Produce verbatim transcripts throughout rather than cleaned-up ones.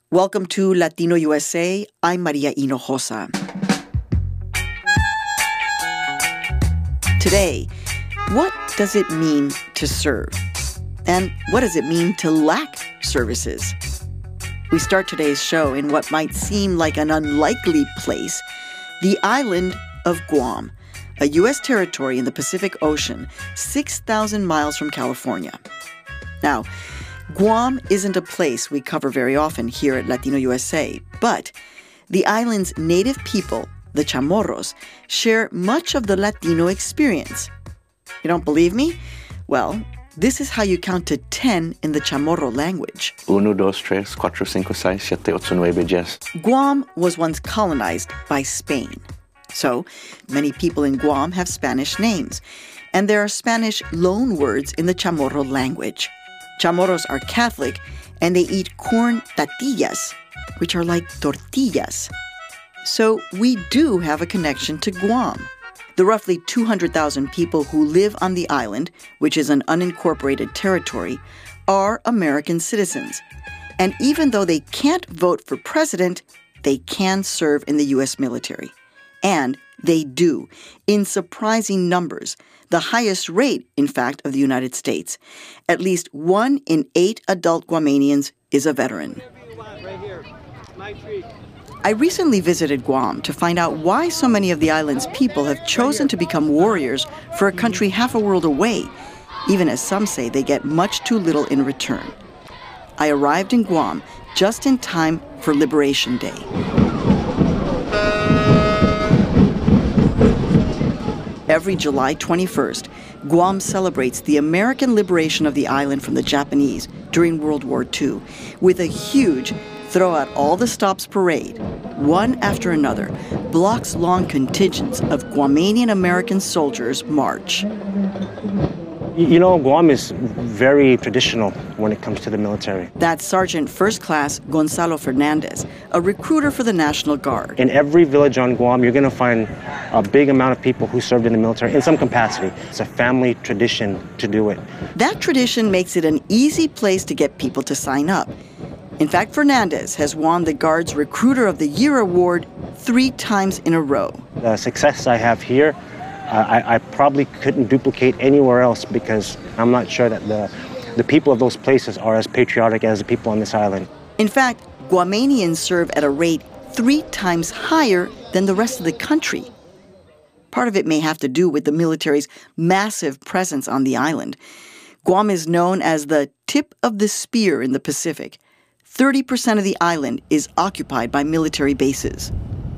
Welcome to Latino U S A. I'm Maria Hinojosa. Today, what does it mean to serve? And what does it mean to lack services? We start today's show in what might seem like an unlikely place, the island of Guam, a U S territory in the Pacific Ocean, six thousand miles from California. Now, Guam isn't a place we cover very often here at Latino U S A, but the island's native people, the Chamorros, share much of the Latino experience. You don't believe me? Well, this is how you count to ten in the Chamorro language. Uno, dos, tres, cuatro, cinco, seis, siete, ocho, nueve, diez. Guam was once colonized by Spain. So, many people in Guam have Spanish names, and there are Spanish loanwords in the Chamorro language. Chamorros are Catholic, and they eat corn tortillas, which are like tortillas. So we do have a connection to Guam. The roughly two hundred thousand people who live on the island, which is an unincorporated territory, are American citizens. And even though they can't vote for president, they can serve in the U S military. And they do, in surprising numbers, the highest rate, in fact, of the United States. At least one in eight adult Guamanians is a veteran. I recently visited Guam to find out why so many of the island's people have chosen to become warriors for a country half a world away, even as some say they get much too little in return. I arrived in Guam just in time for Liberation Day. Every July twenty-first, Guam celebrates the American liberation of the island from the Japanese during World War Two with a huge throw out all the stops parade. One after another, blocks-long contingents of Guamanian American soldiers march. You know, Guam is very traditional when it comes to the military. That's Sergeant First Class Gonzalo Fernandez, a recruiter for the National Guard. In every village on Guam, you're going to find a big amount of people who served in the military in some capacity. It's a family tradition to do it. That tradition makes it an easy place to get people to sign up. In fact, Fernandez has won the Guard's Recruiter of the Year award three times in a row. The success I have here, uh, I, I probably couldn't duplicate anywhere else because I'm not sure that the, the people of those places are as patriotic as the people on this island. In fact, Guamanians serve at a rate three times higher than the rest of the country. Part of it may have to do with the military's massive presence on the island. Guam is known as the tip of the spear in the Pacific. thirty percent of the island is occupied by military bases.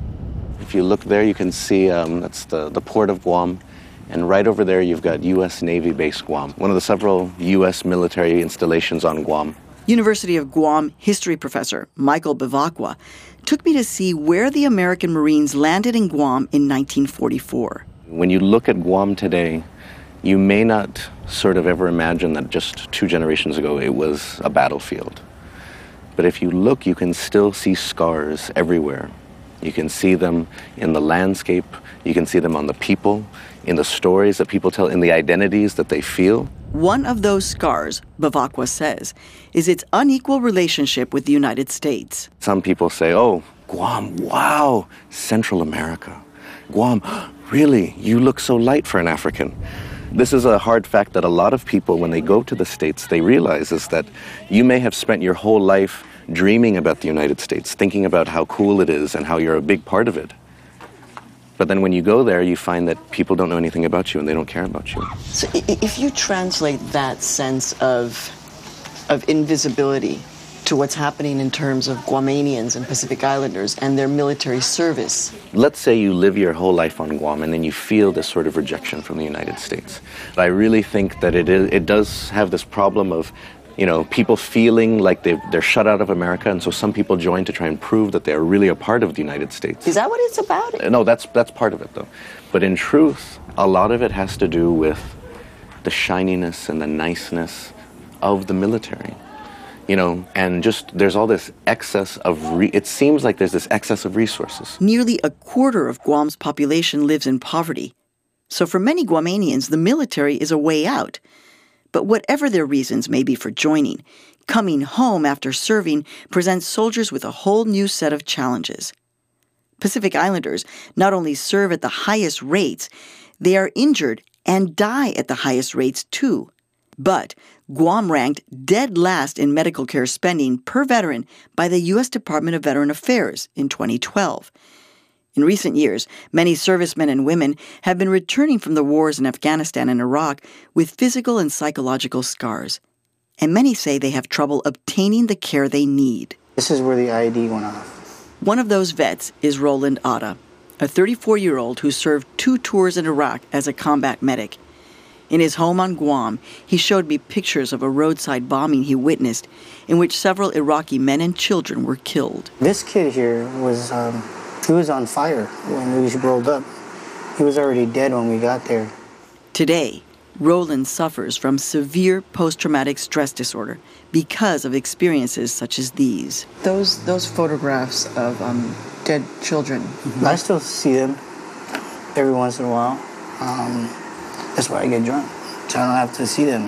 If you look there, you can see um, that's the, the port of Guam. And right over there, you've got U S Navy Base Guam, one of the several U S military installations on Guam. University of Guam history professor Michael Bevacqua took me to see where the American Marines landed in Guam in nineteen forty-four. When you look at Guam today, you may not sort of ever imagine that just two generations ago it was a battlefield. But if you look, you can still see scars everywhere. You can see them in the landscape, you can see them on the people, in the stories that people tell, in the identities that they feel. One of those scars, Bevacqua says, is its unequal relationship with the United States. Some people say, oh, Guam, wow, Central America. Guam, really, you look so light for an African. This is a hard fact that a lot of people, when they go to the States, they realize is that you may have spent your whole life dreaming about the United States, thinking about how cool it is and how you're a big part of it. But then when you go there, you find that people don't know anything about you and they don't care about you. So if you translate that sense of, of invisibility to what's happening in terms of Guamanians and Pacific Islanders and their military service. Let's say you live your whole life on Guam and then you feel this sort of rejection from the United States. I really think that it is, it does have this problem of, you know, people feeling like they've, they're shut out of America, and so some people join to try and prove that they're really a part of the United States. Is that what it's about? No, that's that's part of it, though. But in truth, a lot of it has to do with the shininess and the niceness of the military. You know, and just there's all this excess of, re- it seems like there's this excess of resources. Nearly a quarter of Guam's population lives in poverty. So for many Guamanians, the military is a way out. But whatever their reasons may be for joining, Coming home after serving presents soldiers with a whole new set of challenges. Pacific Islanders not only serve at the highest rates, they are injured and die at the highest rates too. But Guam ranked dead last in medical care spending per veteran by the U S Department of Veteran Affairs in twenty twelve. In recent years, many servicemen and women have been returning from the wars in Afghanistan and Iraq with physical and psychological scars. And many say they have trouble obtaining the care they need. This is where the I D went off. One of those vets is Roland Atta, a thirty-four-year-old who served two tours in Iraq as a combat medic. In his home on Guam, he showed me pictures of a roadside bombing he witnessed in which several Iraqi men and children were killed. This kid here was, um, he was on fire when we rolled up. He was already dead when we got there. Today, Roland suffers from severe post-traumatic stress disorder because of experiences such as these. Those those photographs of um, dead children. Mm-hmm. I still see them every once in a while. Um, that's why I get drunk, so I don't have to see them.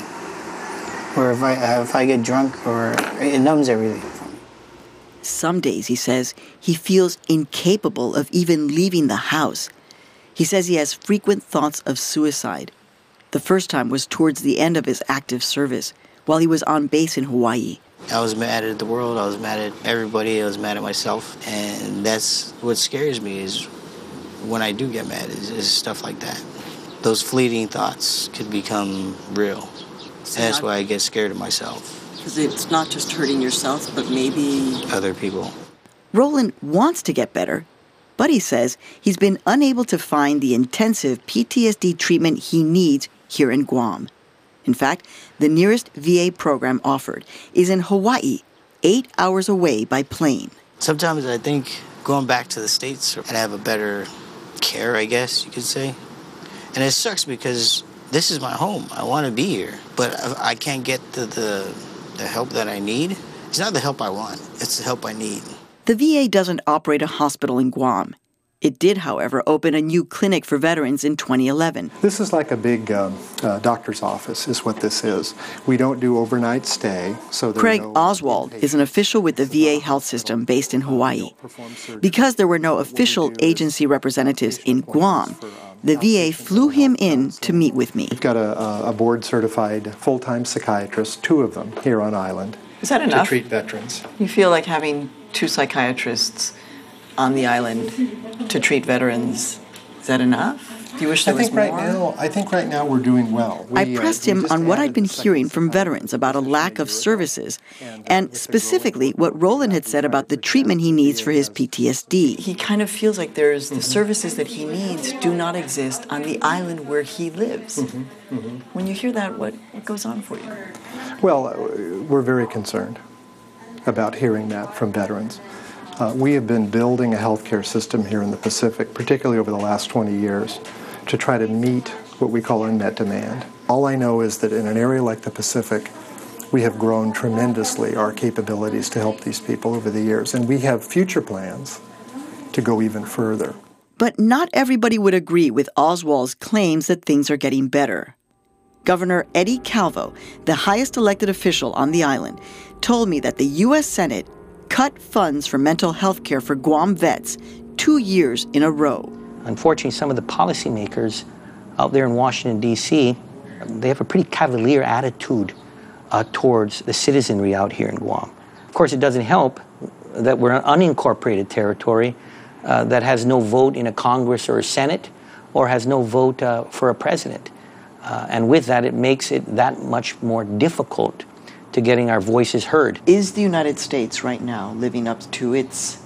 Or if I if I get drunk, or it numbs everything for me. Some days, he says, he feels incapable of even leaving the house. He says he has frequent thoughts of suicide. The first time was towards the end of his active service, while he was on base in Hawaii. I was mad at the world, I was mad at everybody, I was mad at myself. And that's what scares me, is when I do get mad, is, is stuff like that. Those fleeting thoughts could become real. And that's why I get scared of myself. Because it's not just hurting yourself, but maybe other people. Roland wants to get better, but he says he's been unable to find the intensive P T S D treatment he needs here in Guam. In fact, the nearest V A program offered is in Hawaii, eight hours away by plane. Sometimes I think going back to the States and have a better care, I guess you could say. And it sucks because this is my home. I want to be here, but I can't get the, the, the help that I need. It's not the help I want. It's the help I need. The V A doesn't operate a hospital in Guam. It did, however, open a new clinic for veterans in twenty eleven. This is like a big um, uh, doctor's office is what this is. We don't do overnight stay. So Craig no Oswald is an official with the V A health system based in Hawaii. Because there were no official agency representatives in Guam, the V A flew him in to meet with me. We've got a, a board-certified full-time psychiatrist, two of them here on island. Is that enough? To treat veterans. You feel like having two psychiatrists on the island to treat veterans, is that enough? Do you wish there I think was right more? now, I think right now we're doing well. We, I pressed uh, him just on what added I'd been the hearing second from veterans about a lack of services, and specifically what Roland had said about the treatment he needs for his P T S D. He kind of feels like there's the services that he needs do not exist on the island where he lives. Mm-hmm. Mm-hmm. When you hear that, what, what goes on for you? Well, uh, we're very concerned about hearing that from veterans. Uh, we have been building a healthcare system here in the Pacific, particularly over the last twenty years, to try to meet what we call unmet demand. All I know is that in an area like the Pacific, we have grown tremendously our capabilities to help these people over the years, and we have future plans to go even further. But not everybody would agree with Oswald's claims that things are getting better. Governor Eddie Calvo, the highest elected official on the island, told me that the U S Senate cut funds for mental health care for Guam vets two years in a row. Unfortunately, some of the policymakers out there in Washington, D C, they have a pretty cavalier attitude uh, towards the citizenry out here in Guam. Of course, it doesn't help that we're an unincorporated territory uh, that has no vote in a Congress or a Senate, or has no vote uh, for a president. Uh, and with that, it makes it that much more difficult to getting our voices heard. Is the United States right now living up to its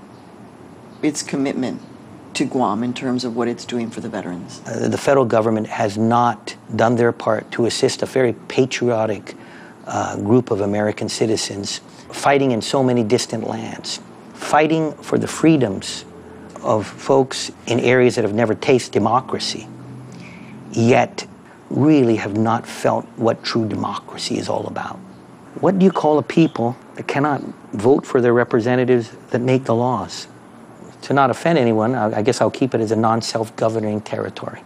its commitment to Guam in terms of what it's doing for the veterans? Uh, the federal government has not done their part to assist a very patriotic uh, group of American citizens fighting in so many distant lands, fighting for the freedoms of folks in areas that have never tasted democracy, yet really have not felt what true democracy is all about. What do you call a people that cannot vote for their representatives that make the laws? To not offend anyone, I guess I'll keep it as a non-self-governing territory.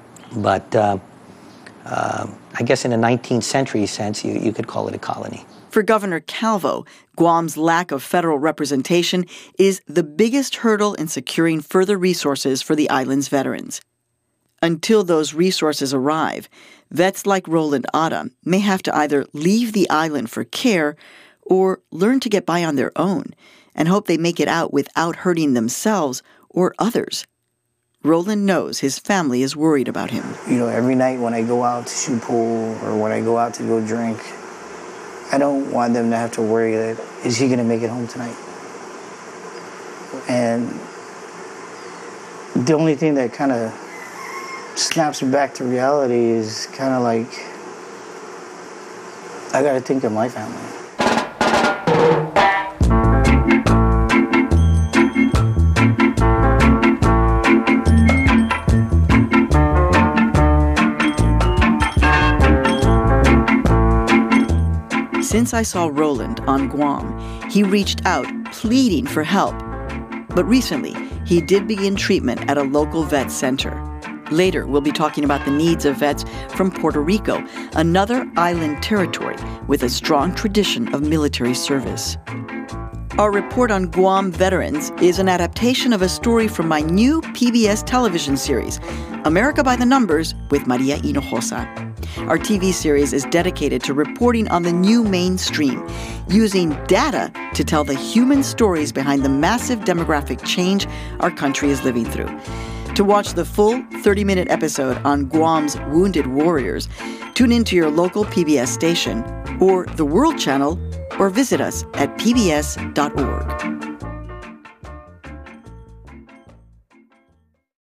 But uh, uh, I guess in a nineteenth century sense, you, you could call it a colony. For Governor Calvo, Guam's lack of federal representation is the biggest hurdle in securing further resources for the island's veterans. Until those resources arrive, vets like Roland Atta may have to either leave the island for care or learn to get by on their own and hope they make it out without hurting themselves or others. Roland knows his family is worried about him. You know, every night when I go out to shoot pool or when I go out to go drink, I don't want them to have to worry that, is he going to make it home tonight? And the only thing that kind of snaps me back to reality is kind of like, I got to think of my family. Since I saw Roland on Guam, he reached out, pleading for help. But recently, he did begin treatment at a local vet center. Later, we'll be talking about the needs of vets from Puerto Rico, another island territory with a strong tradition of military service. Our report on Guam veterans is an adaptation of a story from my new P B S television series, America by the Numbers with Maria Hinojosa. Our T V series is dedicated to reporting on the new mainstream, using data to tell the human stories behind the massive demographic change our country is living through. To watch the full thirty-minute episode on Guam's wounded warriors, tune into your local P B S station or the World Channel, or visit us at P B S dot org.